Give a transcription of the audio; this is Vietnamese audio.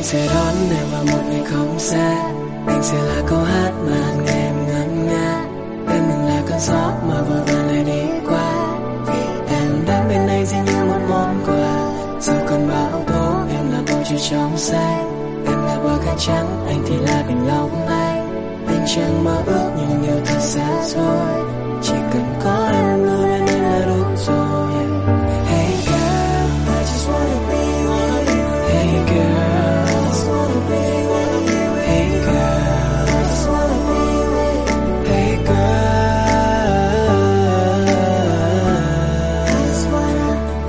sẽ đón em vào một ngày không xa. Anh sẽ là câu hát mà anh nghe em ngân nga. Em đừng là cơn gió mà vội vàng lại đi qua. Vì em đến bên đây dường như một món quà. Sau cơn bão tố em là bầu trời trong xanh. Em là bờ cát trắng, anh thì là bình long anh. Anh chẳng mơ ước nhưng điều